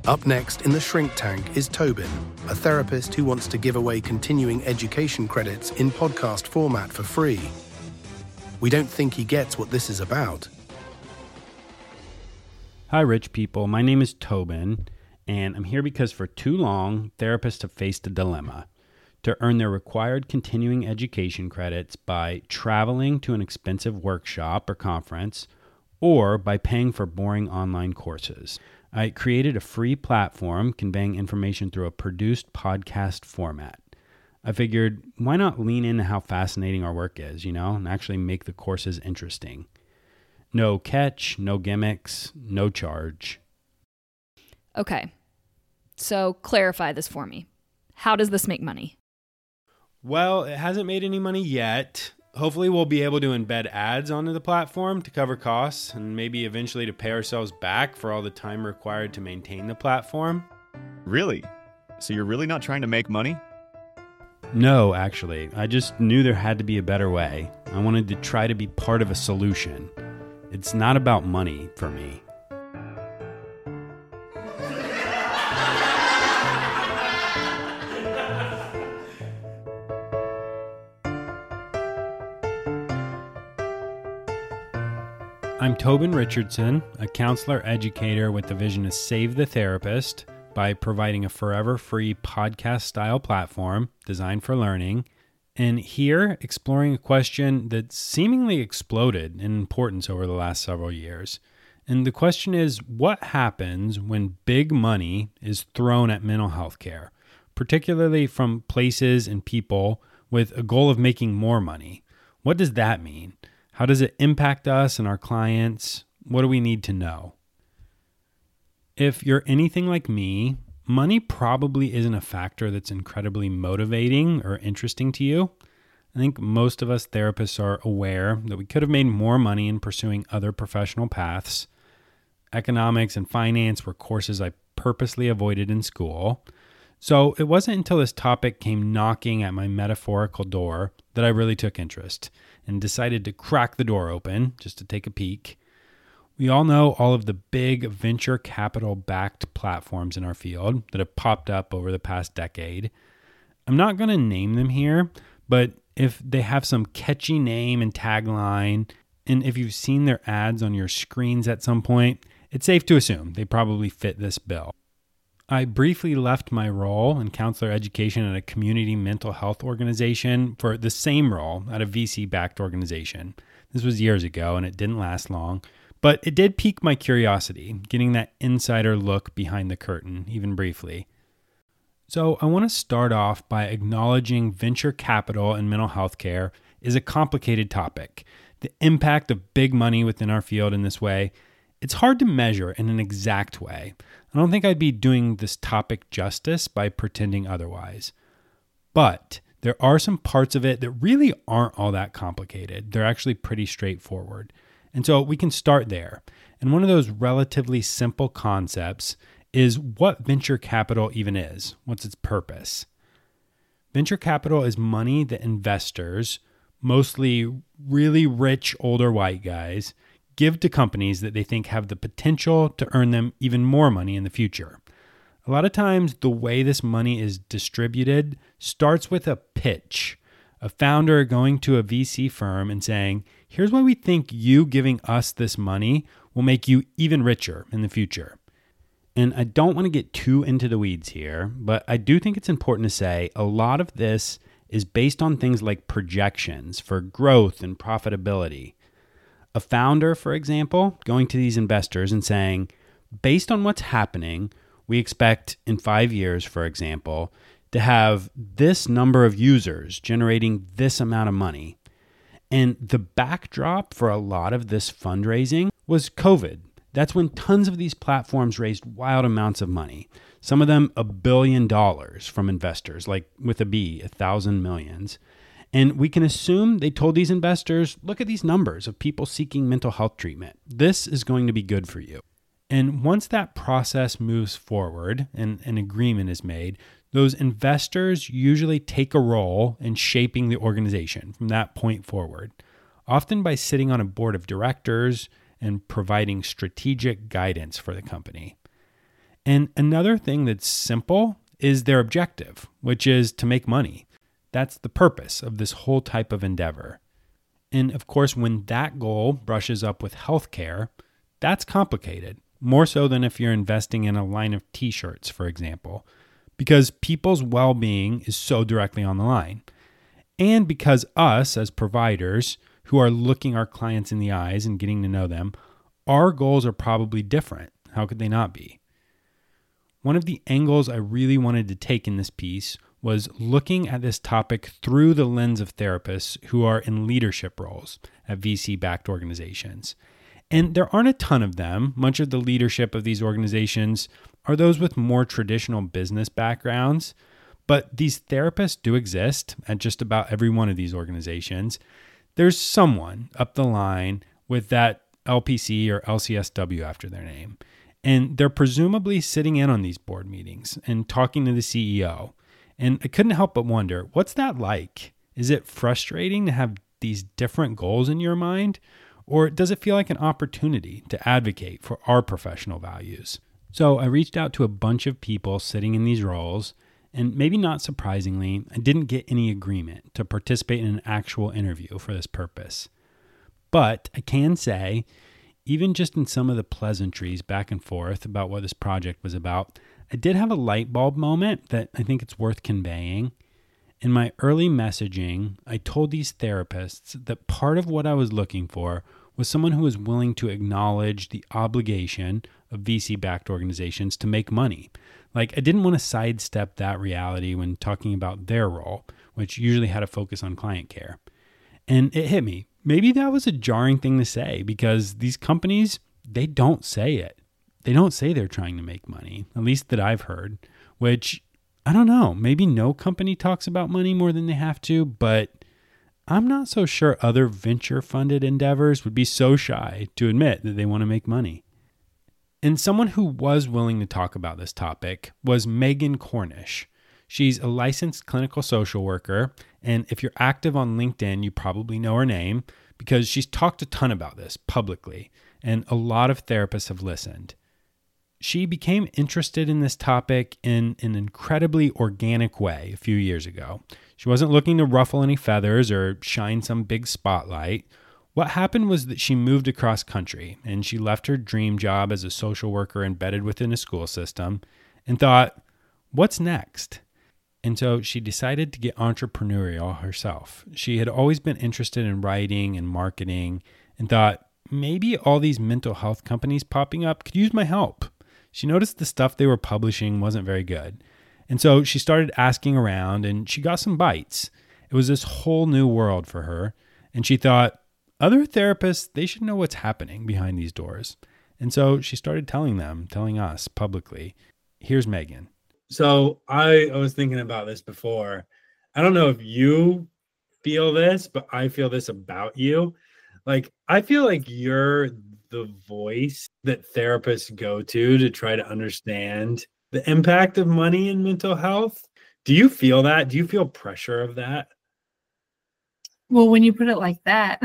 Up next in the Shrink Tank is Tobin, a therapist who wants to give away continuing education credits in podcast format for free. We don't think he gets what this is about. Hi, rich people. My name is Tobin, and I'm here because for too long, therapists have faced a dilemma: to earn their required continuing education credits by traveling to an expensive workshop or conference, or by paying for boring online courses. I created a free platform conveying information through a produced podcast format. I figured, why not lean into how fascinating our work is, and actually make the courses interesting. No catch, no gimmicks, no charge. Okay, so clarify this for me. How does this make money? Well, it hasn't made any money yet. Hopefully we'll be able to embed ads onto the platform to cover costs and maybe eventually to pay ourselves back for all the time required to maintain the platform. Really? So you're really not trying to make money? No, actually. I just knew there had to be a better way. I wanted to try to be part of a solution. It's not about money for me. I'm Tobin Richardson, a counselor educator with the vision to save the therapist by providing a forever free podcast-style platform designed for learning, and here exploring a question that seemingly exploded in importance over the last several years. And the question is, what happens when big money is thrown at mental health care, particularly from places and people with a goal of making more money? What does that mean? How does it impact us and our clients? What do we need to know? If you're anything like me, money probably isn't a factor that's incredibly motivating or interesting to you. I think most of us therapists are aware that we could have made more money in pursuing other professional paths. Economics and finance were courses I purposely avoided in school. So it wasn't until this topic came knocking at my metaphorical door that I really took interest and decided to crack the door open just to take a peek. We all know all of the big venture capital backed platforms in our field that have popped up over the past decade. I'm not going to name them here, but if they have some catchy name and tagline, and if you've seen their ads on your screens at some point, it's safe to assume they probably fit this bill. I briefly left my role in counselor education at a community mental health organization for the same role at a VC-backed organization. This was years ago, and it didn't last long, but it did pique my curiosity, getting that insider look behind the curtain, even briefly. So I want to start off by acknowledging venture capital in mental health care is a complicated topic. The impact of big money within our field in this way, it's hard to measure in an exact way. I don't think I'd be doing this topic justice by pretending otherwise. But there are some parts of it that really aren't all that complicated. They're actually pretty straightforward. And so we can start there. And one of those relatively simple concepts is what venture capital even is. What's its purpose? Venture capital is money that investors, mostly really rich older white guys, give to companies that they think have the potential to earn them even more money in the future. A lot of times, the way this money is distributed starts with a pitch. A founder going to a VC firm and saying, here's why we think you giving us this money will make you even richer in the future. And I don't want to get too into the weeds here, but I do think it's important to say a lot of this is based on things like projections for growth and profitability. A founder, for example, going to these investors and saying, based on what's happening, we expect in 5 years, for example, to have this number of users generating this amount of money. And the backdrop for a lot of this fundraising was COVID. That's when tons of these platforms raised wild amounts of money. Some of them $1 billion from investors, like with a B, 1,000 millions. And we can assume they told these investors, look at these numbers of people seeking mental health treatment. This is going to be good for you. And once that process moves forward and an agreement is made, those investors usually take a role in shaping the organization from that point forward, often by sitting on a board of directors and providing strategic guidance for the company. And another thing that's simple is their objective, which is to make money. That's the purpose of this whole type of endeavor. And of course, when that goal brushes up with healthcare, that's complicated, more so than if you're investing in a line of t-shirts, for example, because people's well-being is so directly on the line. And because us as providers who are looking our clients in the eyes and getting to know them, our goals are probably different. How could they not be? One of the angles I really wanted to take in this piece was looking at this topic through the lens of therapists who are in leadership roles at VC-backed organizations. And there aren't a ton of them. Much of the leadership of these organizations are those with more traditional business backgrounds. But these therapists do exist at just about every one of these organizations. There's someone up the line with that LPC or LCSW after their name. And they're presumably sitting in on these board meetings and talking to the CEO. And I couldn't help but wonder, what's that like? Is it frustrating to have these different goals in your mind? Or does it feel like an opportunity to advocate for our professional values? So I reached out to a bunch of people sitting in these roles, and maybe not surprisingly, I didn't get any agreement to participate in an actual interview for this purpose. But I can say, even just in some of the pleasantries back and forth about what this project was about, I did have a light bulb moment that I think it's worth conveying. In my early messaging, I told these therapists that part of what I was looking for was someone who was willing to acknowledge the obligation of VC-backed organizations to make money. Like, I didn't want to sidestep that reality when talking about their role, which usually had a focus on client care. And it hit me. Maybe that was a jarring thing to say because these companies, they don't say it. They don't say they're trying to make money, at least that I've heard, which, I don't know, maybe no company talks about money more than they have to, but I'm not so sure other venture-funded endeavors would be so shy to admit that they want to make money. And someone who was willing to talk about this topic was Megan Cornish. She's a licensed clinical social worker, and if you're active on LinkedIn, you probably know her name because she's talked a ton about this publicly, and a lot of therapists have listened. She became interested in this topic in an incredibly organic way a few years ago. She wasn't looking to ruffle any feathers or shine some big spotlight. What happened was that she moved across country and she left her dream job as a social worker embedded within a school system and thought, what's next? And so she decided to get entrepreneurial herself. She had always been interested in writing and marketing and thought, maybe all these mental health companies popping up could use my help. She noticed the stuff they were publishing wasn't very good. And so she started asking around and she got some bites. It was this whole new world for her. And she thought, other therapists, they should know what's happening behind these doors. And so she started telling us publicly. Here's Megan. So I was thinking about this before. I don't know if you feel this, but I feel this about you. Like, I feel like you're the voice that therapists go to try to understand the impact of money in mental health. Do you feel that? Do you feel pressure of that? Well, when you put it like that,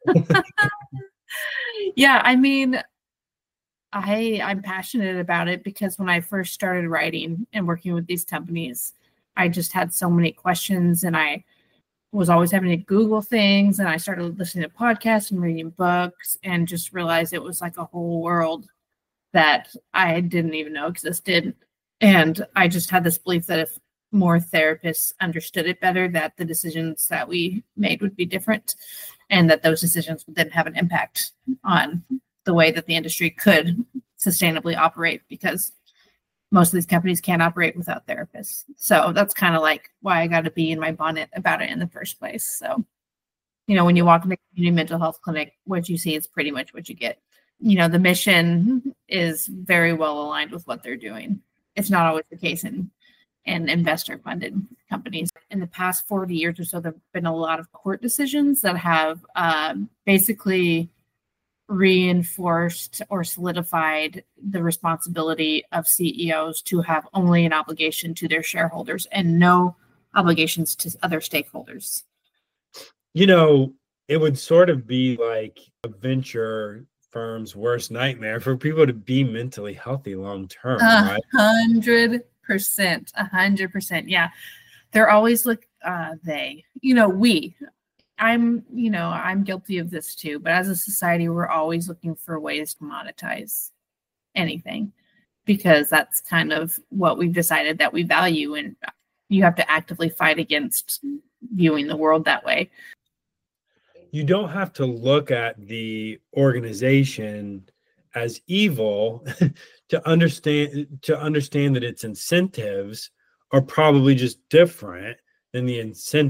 yeah, I mean, I'm passionate about it because when I first started writing and working with these companies, I just had so many questions and I was always having to Google things, and I started listening to podcasts and reading books and just realized it was like a whole world that I didn't even know existed. And I just had this belief that if more therapists understood it better, that the decisions that we made would be different and that those decisions would then have an impact on the way that the industry could sustainably operate, because most of these companies can't operate without therapists. So that's kind of like why I got to be in my bonnet about it in the first place. So, when you walk in the community mental health clinic, what you see is pretty much what you get. The mission is very well aligned with what they're doing. It's not always the case in investor-funded companies. In the past 40 years or so, there have been a lot of court decisions that have basically reinforced or solidified the responsibility of CEOs to have only an obligation to their shareholders and no obligations to other stakeholders. It would sort of be like a venture firm's worst nightmare for people to be mentally healthy long term, right? 100%. 100%. Yeah. They're always I'm guilty of this too, but as a society, we're always looking for ways to monetize anything because that's kind of what we've decided that we value. And you have to actively fight against viewing the world that way. You don't have to look at the organization as evil to understand that its incentives are probably just different than the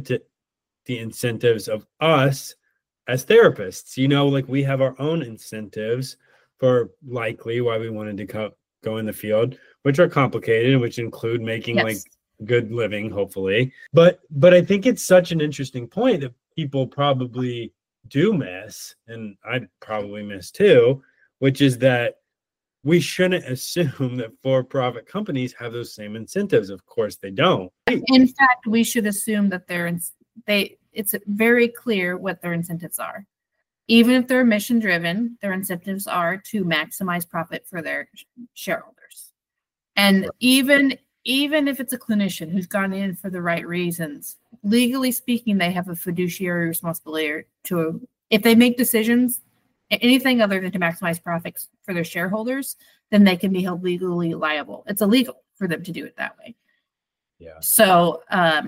incentives of us as therapists. Like we have our own incentives for likely why we wanted to go in the field, which are complicated, which include making like good living, hopefully. But I think it's such an interesting point that people probably do miss, and I probably miss too, which is that we shouldn't assume that for-profit companies have those same incentives. Of course they don't. In fact, we should assume that it's very clear what their incentives are. Even if they're mission driven, their incentives are to maximize profit for their shareholders. And even if it's a clinician who's gone in for the right reasons, legally speaking, they have a fiduciary responsibility to, if they make decisions, anything other than to maximize profits for their shareholders, then they can be held legally liable. It's illegal for them to do it that way. Yeah. So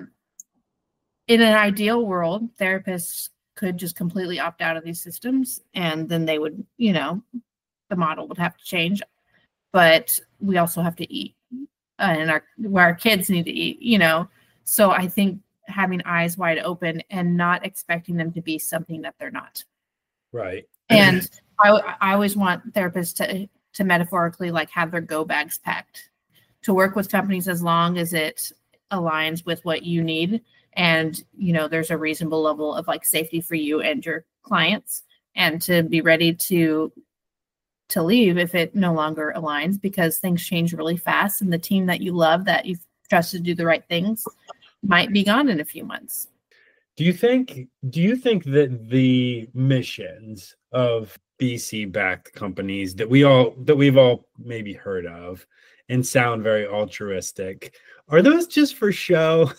in an ideal world, therapists could just completely opt out of these systems, and then they would, the model would have to change. But we also have to eat, and our kids need to eat, So I think having eyes wide open and not expecting them to be something that they're not. Right. And I always want therapists to metaphorically like have their go bags packed to work with companies as long as it aligns with what you need. And, there's a reasonable level of like safety for you and your clients, and to be ready to leave if it no longer aligns, because things change really fast. And the team that you love, that you've trusted to do the right things, might be gone in a few months. Do you think that the missions of VC-backed companies that we've all maybe heard of and sound very altruistic, are those just for show?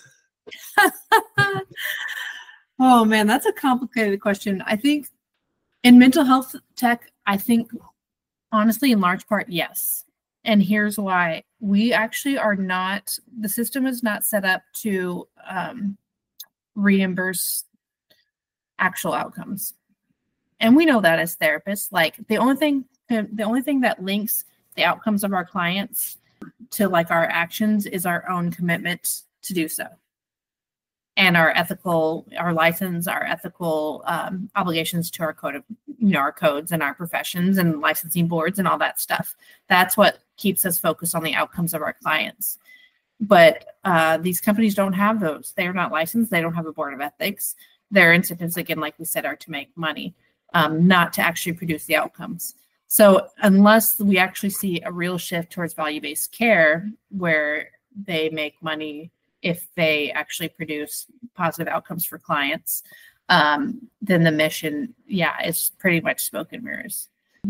Oh man, that's a complicated question. I think in mental health tech, honestly, in large part, yes. And here's why. We actually are not, the system is not set up to reimburse actual outcomes. And we know that as therapists, like the only thing that links the outcomes of our clients to like our actions is our own commitment to do so. And our license, our ethical obligations to our code of, our codes and our professions and licensing boards and all that stuff. That's what keeps us focused on the outcomes of our clients. But these companies don't have those. They're not licensed. They don't have a board of ethics. Their incentives, again, like we said, are to make money, not to actually produce the outcomes. So unless we actually see a real shift towards value-based care where they make money if they actually produce positive outcomes for clients, then the mission, is pretty much smoke and mirrors.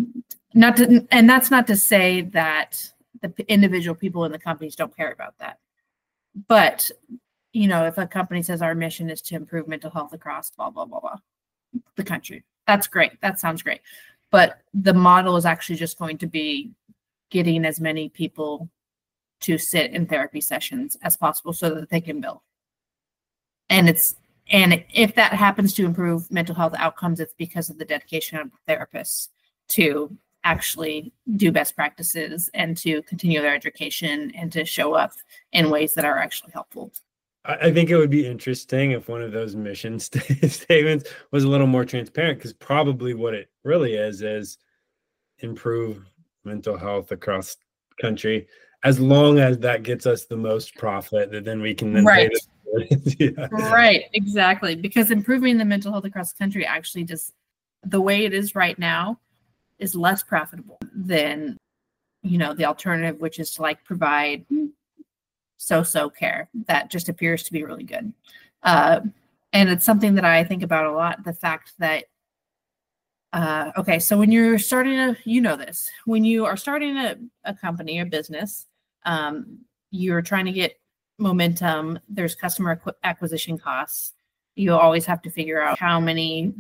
And that's not to say that the individual people in the companies don't care about that. But, if a company says our mission is to improve mental health across blah, blah, blah, blah, the country, that's great. That sounds great. But the model is actually just going to be getting as many people to sit in therapy sessions as possible so that they can bill. And if that happens to improve mental health outcomes, it's because of the dedication of therapists to actually do best practices and to continue their education and to show up in ways that are actually helpful. I think it would be interesting if one of those mission statements was a little more transparent, because probably what it really is improve mental health across the country, as long as that gets us the most profit that then we can then pay yeah. Right, exactly. Because improving the mental health across the country actually just, the way it is right now, is less profitable than, the alternative, which is to like provide so-so care that just appears to be really good. And it's something that I think about a lot, the fact that Okay, so when you're starting when you are starting a company or business, you're trying to get momentum. There's customer acquisition costs. You always have to figure out how many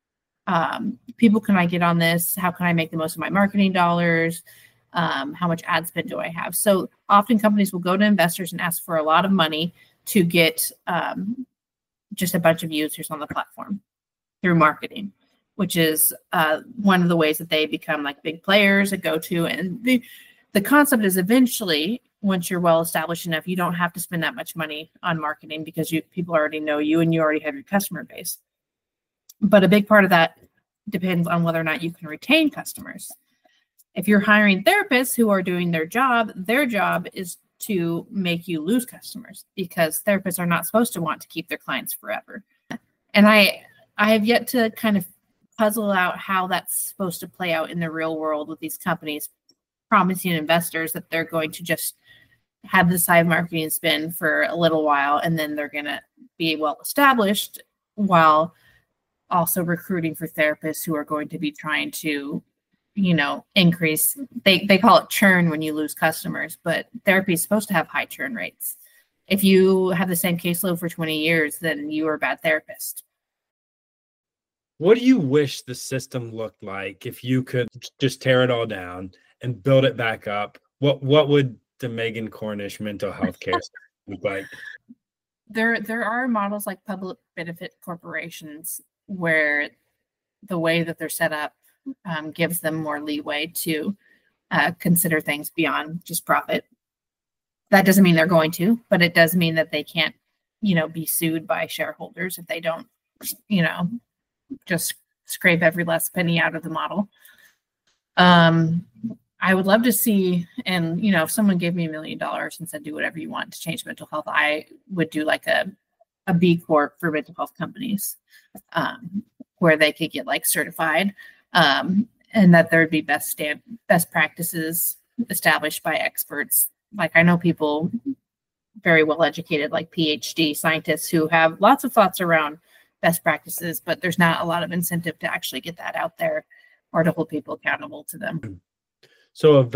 people can I get on this? How can I make the most of my marketing dollars? How much ad spend do I have? So often companies will go to investors and ask for a lot of money to get just a bunch of users on the platform through marketing, which is one of the ways that they become like big players, a go-to. And the concept is eventually, once you're well established enough, you don't have to spend that much money on marketing because people already know you and you already have your customer base. But a big part of that depends on whether or not you can retain customers. If you're hiring therapists who are doing their job is to make you lose customers, because therapists are not supposed to want to keep their clients forever. And I have yet to kind of puzzle out how that's supposed to play out in the real world with these companies promising investors that they're going to just have this high marketing spend for a little while and then they're going to be well established, while also recruiting for therapists who are going to be trying to, increase. They call it churn when you lose customers, but therapy is supposed to have high churn rates. If you have the same caseload for 20 years, then you are a bad therapist. What do you wish the system looked like if you could just tear it all down and build it back up? What would the Megan Cornish mental health care look like? There are models like public benefit corporations where the way that they're set up gives them more leeway to consider things beyond just profit. That doesn't mean they're going to, but it does mean that they can't, be sued by shareholders if they don't, just scrape every last penny out of the model. I would love to see, and if someone gave me $1 million and said, do whatever you want to change mental health, I would do like a B Corp for mental health companies, where they could get like certified, and that there'd be best practices established by experts. Like I know people very well educated, like PhD scientists who have lots of thoughts around best practices, but there's not a lot of incentive to actually get that out there or to hold people accountable to them. So a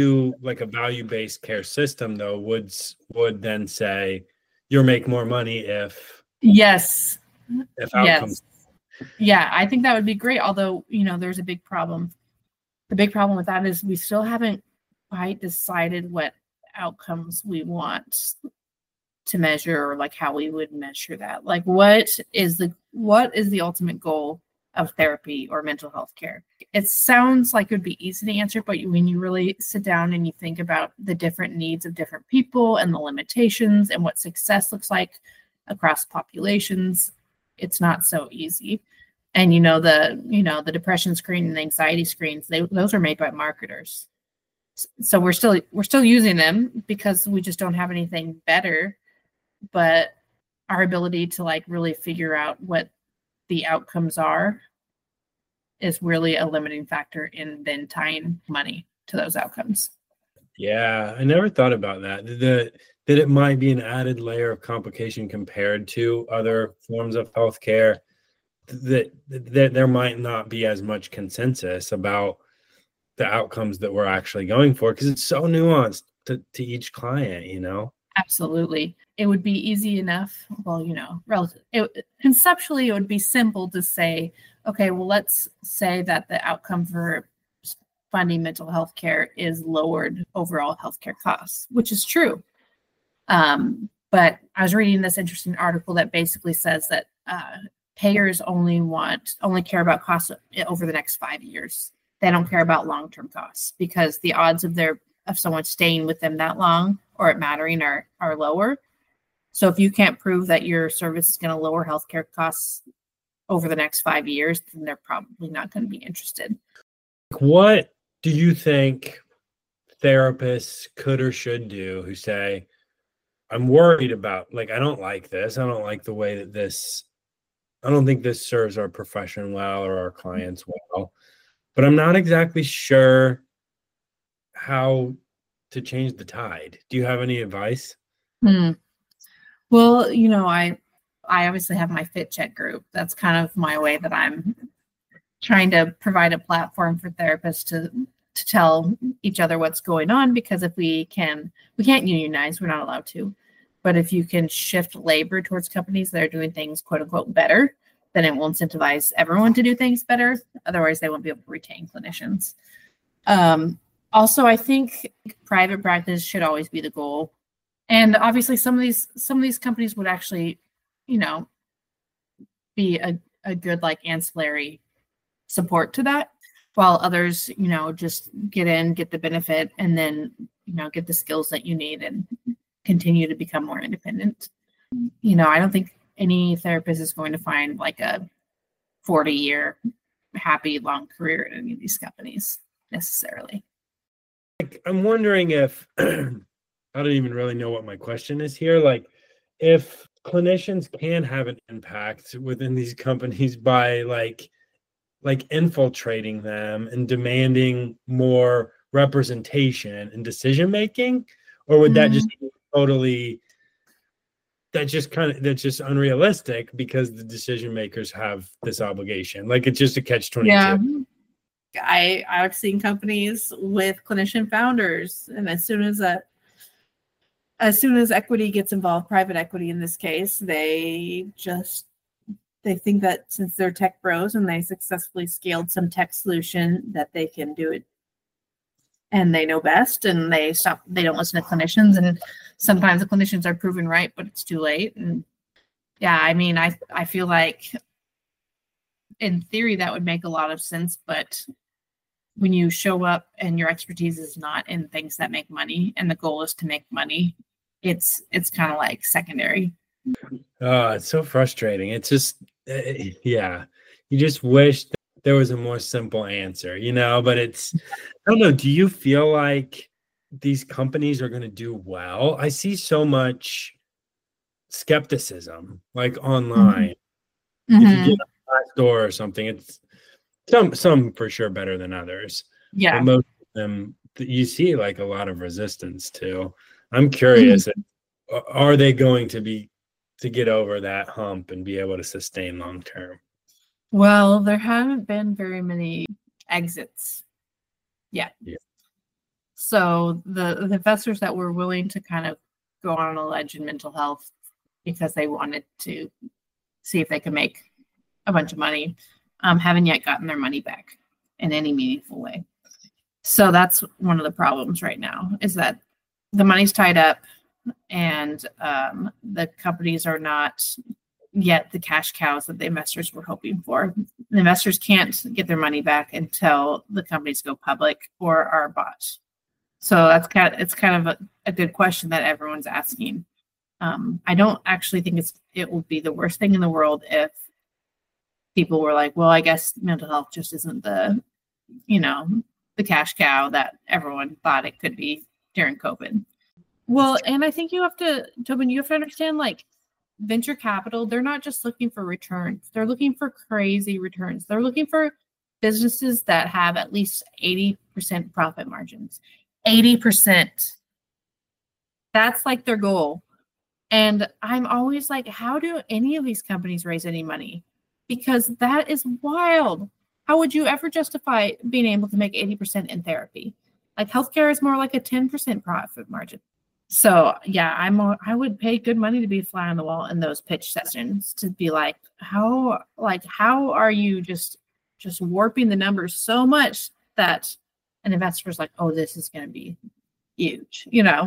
value-based care system though would then say you'll make more money if outcomes. Yes. Yeah, I think that would be great. Although, there's a big problem. The big problem with that is we still haven't quite decided what outcomes we want to measure, or like how we would measure that. Like what is the ultimate goal of therapy or mental health care? It sounds like it would be easy to answer, but when you really sit down and you think about the different needs of different people and the limitations and what success looks like across populations, it's not so easy. And the depression screen and anxiety screens, those are made by marketers. So we're still using them because we just don't have anything better. But our ability to like really figure out what the outcomes are is really a limiting factor in then tying money to those outcomes. Yeah, I never thought about that. That it might be an added layer of complication compared to other forms of healthcare, that there might not be as much consensus about the outcomes that we're actually going for, because it's so nuanced to each client, Absolutely. It would be easy enough. Well, conceptually, it would be simple to say, okay, well, let's say that the outcome for funding mental health care is lowered overall healthcare costs, which is true. But I was reading this interesting article that basically says that payers only care about costs over the next 5 years. They don't care about long-term costs, because the odds of someone staying with them that long or it mattering are lower. So if you can't prove that your service is going to lower healthcare costs over the next 5 years, then they're probably not going to be interested. What do you think therapists could or should do who say, I'm worried about, I don't like this. I don't like the way that I don't think this serves our profession well or our clients well, but I'm not exactly sure how to change the tide. Do you have any advice? Well, I obviously have my Fit Check group. That's kind of my way that I'm trying to provide a platform for therapists to tell each other what's going on, because if we can't unionize, we're not allowed to. But if you can shift labor towards companies that are doing things quote unquote better, then it will incentivize everyone to do things better. Otherwise, they won't be able to retain clinicians. Also, I think private practice should always be the goal. And obviously some of these companies would actually, be a good like ancillary support to that, while others, just get the benefit and then, get the skills that you need and continue to become more independent. I don't think any therapist is going to find like a 40-year happy long career in any of these companies necessarily. I'm wondering if I don't even really know what my question is here. Like, if clinicians can have an impact within these companies by like infiltrating them and demanding more representation and decision making, or would that just be totally that's just unrealistic because the decision makers have this obligation? Like, it's just a catch-22. Yeah. I've seen companies with clinician founders, and as soon as equity gets involved, private equity in this case, they think that since they're tech bros and they successfully scaled some tech solution that they can do it and they know best, and they don't listen to clinicians, and sometimes the clinicians are proven right, but it's too late. And yeah, I mean, I feel like in theory that would make a lot of sense, but when you show up and your expertise is not in things that make money and the goal is to make money, it's kind of like secondary. Oh, it's so frustrating. It's just, yeah, you just wish that there was a more simple answer, but I don't know. Do you feel like these companies are going to do well? I see so much skepticism, like online. Mm-hmm. If you get a Glassdoor or something, it's some for sure better than others. Yeah. But most of them, you see like a lot of resistance to. I'm curious, are they going to get over that hump and be able to sustain long term? Well, there haven't been very many exits yet. Yeah. So the investors that were willing to kind of go on a ledge in mental health because they wanted to see if they could make a bunch of money, haven't yet gotten their money back in any meaningful way. So that's one of the problems right now, is that the money's tied up and the companies are not yet the cash cows that the investors were hoping for. The investors can't get their money back until the companies go public or are bought. So it's kind of a good question that everyone's asking. I don't actually think it will be the worst thing in the world if people were like, well, I guess mental health just isn't the cash cow that everyone thought it could be during COVID. Well, and I think Tobin, you have to understand, like, venture capital, they're not just looking for returns. They're looking for crazy returns. They're looking for businesses that have at least 80% profit margins. 80%. That's like their goal. And I'm always like, how do any of these companies raise any money? Because that is wild. How would you ever justify being able to make 80% in therapy? Like, healthcare is more like a 10% profit margin. So yeah, I would pay good money to be a fly on the wall in those pitch sessions, to be like, how are you just warping the numbers so much that an investor is like, oh, this is going to be huge,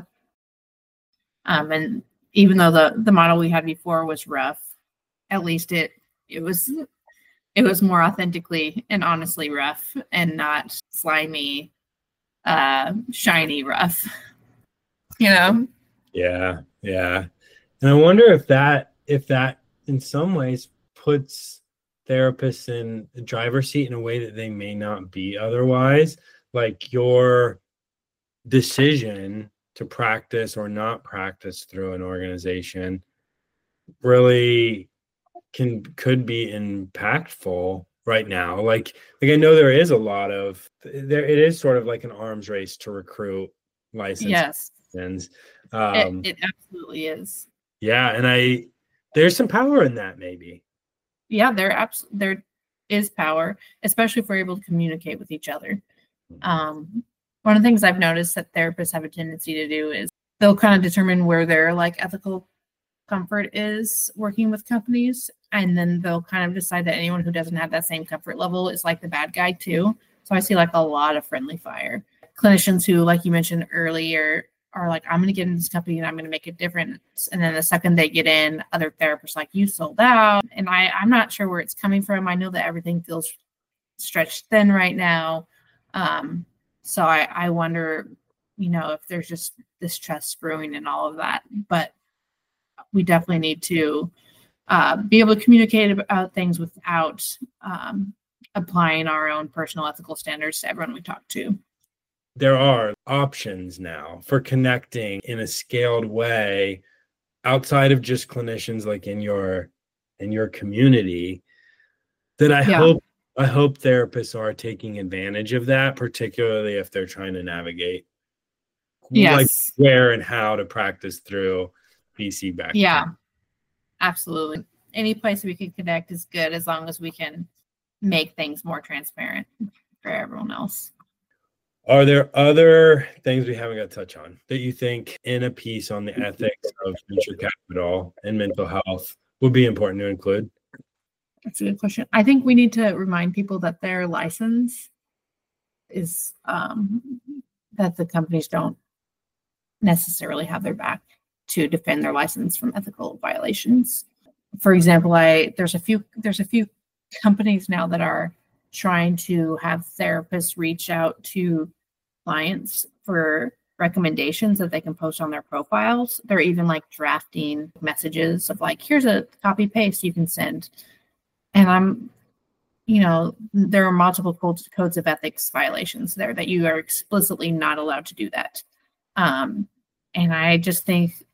and even though the model we had before was rough, at least it was more authentically and honestly rough and not slimy, shiny rough. Yeah. And I wonder if that in some ways puts therapists in the driver's seat in a way that they may not be otherwise. Like, your decision to practice or not practice through an organization really could be impactful right now. Like I know there is it is sort of like an arms race to recruit licensed. Yes. It absolutely is. Yeah, and there's some power in that, maybe. Yeah, there is power, especially if we're able to communicate with each other. One of the things I've noticed that therapists have a tendency to do is they'll kind of determine where their like ethical comfort is working with companies, and then they'll kind of decide that anyone who doesn't have that same comfort level is like the bad guy too. So I see like a lot of friendly fire clinicians who, like you mentioned earlier, are like, I'm going to get in this company and I'm going to make a difference. And then the second they get in, other therapists like, you sold out. And I'm not sure where it's coming from. I know that everything feels stretched thin right now. So I wonder, if there's just this trust brewing and all of that. But we definitely need to be able to communicate about things without applying our own personal ethical standards to everyone we talk to. There are options now for connecting in a scaled way outside of just clinicians, like in your community, that I hope therapists are taking advantage of that, particularly if they're trying to navigate like where and how to practice through VC back. Yeah, absolutely. Any place we can connect is good, as long as we can make things more transparent for everyone else. Are there other things we haven't got to touch on that you think in a piece on the ethics of venture capital and mental health would be important to include? That's a good question. I think we need to remind people that their license is that the companies don't necessarily have their back to defend their license from ethical violations. For example, there's a few companies now that are trying to have therapists reach out to clients for recommendations that they can post on their profiles. They're even like drafting messages of like, here's a copy paste you can send. And there are multiple codes of ethics violations there that you are explicitly not allowed to do that. And I just think,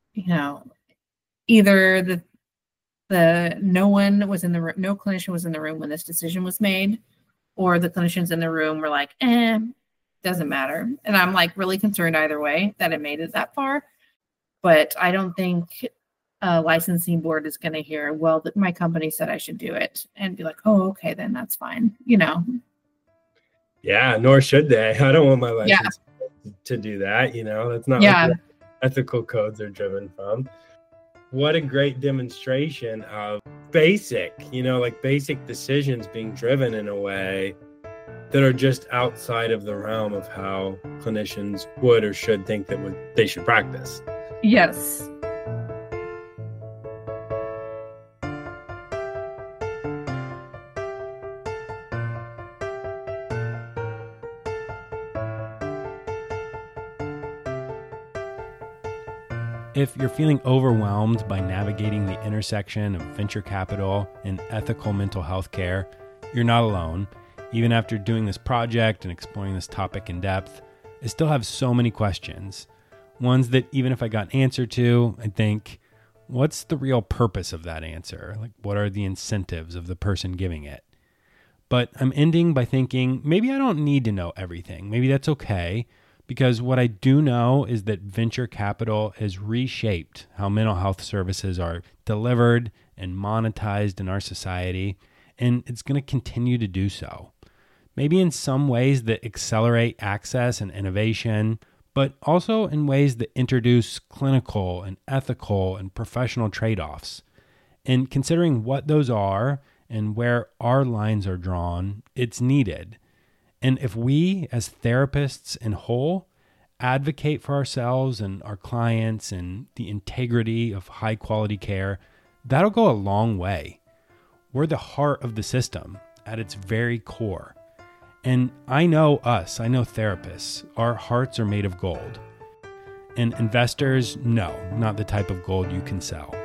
either no clinician was in the room when this decision was made, or the clinicians in the room were like, doesn't matter. And I'm like really concerned either way that it made it that far. But I don't think a licensing board is going to hear, well, my company said I should do it, and be like, oh, okay, then that's fine. Yeah, nor should they. I don't want my license to do that. That's not what ethical codes are driven from. What a great demonstration of basic decisions being driven in a way that are just outside of the realm of how clinicians would or should think that they should practice. Yes. If you're feeling overwhelmed by navigating the intersection of venture capital and ethical mental health care, you're not alone. Even after doing this project and exploring this topic in depth, I still have so many questions. Ones that even if I got an answer to, I think, what's the real purpose of that answer? Like, what are the incentives of the person giving it? But I'm ending by thinking, maybe I don't need to know everything. Maybe that's okay. Because what I do know is that venture capital has reshaped how mental health services are delivered and monetized in our society, and it's going to continue to do so. Maybe in some ways that accelerate access and innovation, but also in ways that introduce clinical and ethical and professional trade-offs. And considering what those are and where our lines are drawn, it's needed. And if we, as therapists in whole, advocate for ourselves and our clients and the integrity of high quality care, that'll go a long way. We're the heart of the system at its very core. And I know therapists, our hearts are made of gold. And investors, no, not the type of gold you can sell.